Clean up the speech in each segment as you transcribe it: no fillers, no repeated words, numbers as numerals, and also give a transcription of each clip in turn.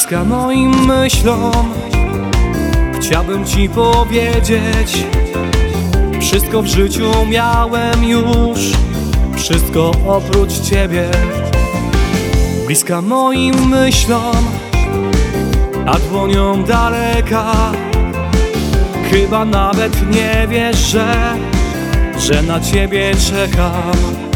Bliska moim myślom, chciałbym ci powiedzieć: wszystko w życiu miałem już, wszystko oprócz ciebie. Bliska moim myślom, a dłonią daleka. Chyba nawet nie wiesz, że na ciebie czekam.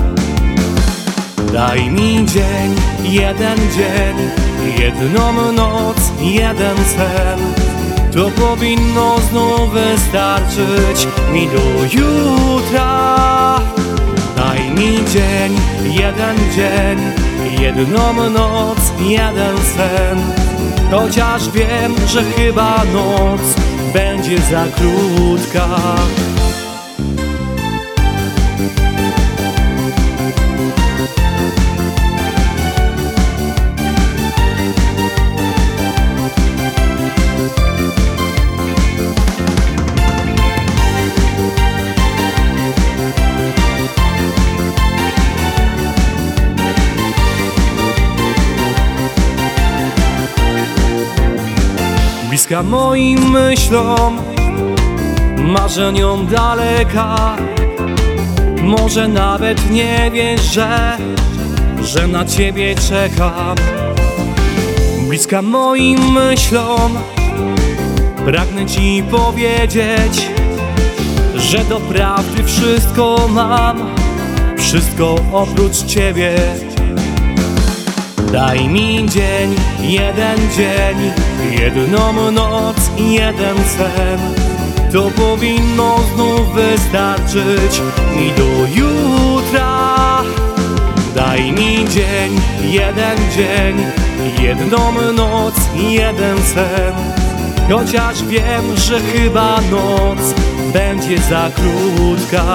Daj mi dzień, jeden dzień, jedną noc, jeden sen. To powinno znów wystarczyć mi do jutra. Daj mi dzień, jeden dzień, jedną noc, jeden sen. Chociaż wiem, że chyba noc będzie za krótka. Bliska moim myślom, marzeniom daleka. Może nawet nie wiesz, że na ciebie czekam. Bliska moim myślom, pragnę ci powiedzieć, że do prawdy wszystko mam, wszystko oprócz ciebie. Daj mi dzień, jeden dzień, jedną noc, jeden sen. To powinno znów wystarczyć mi do jutra. Daj mi dzień, jeden dzień, jedną noc, jeden sen. Chociaż wiem, że chyba noc będzie za krótka.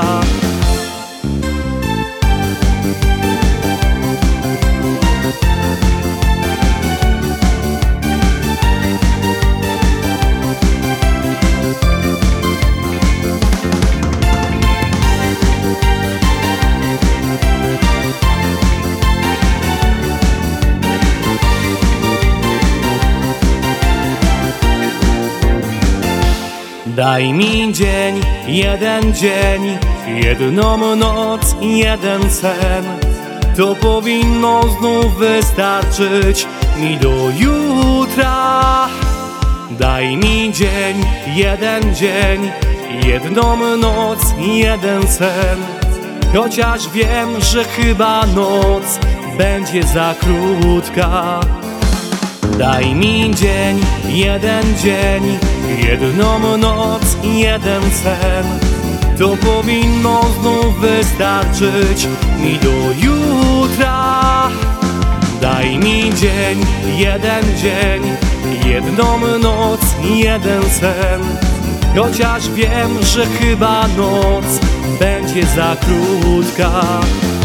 Daj mi dzień, jeden dzień, jedną noc, jeden sen. To powinno znów wystarczyć mi do jutra. Daj mi dzień, jeden dzień, jedną noc, jeden sen. Chociaż wiem, że chyba noc będzie za krótka. Daj mi dzień, jeden dzień, jedną noc, jeden sen. To powinno znów wystarczyć mi do jutra. Daj mi dzień, jeden dzień, jedną noc, jeden sen. Chociaż wiem, że chyba noc będzie za krótka.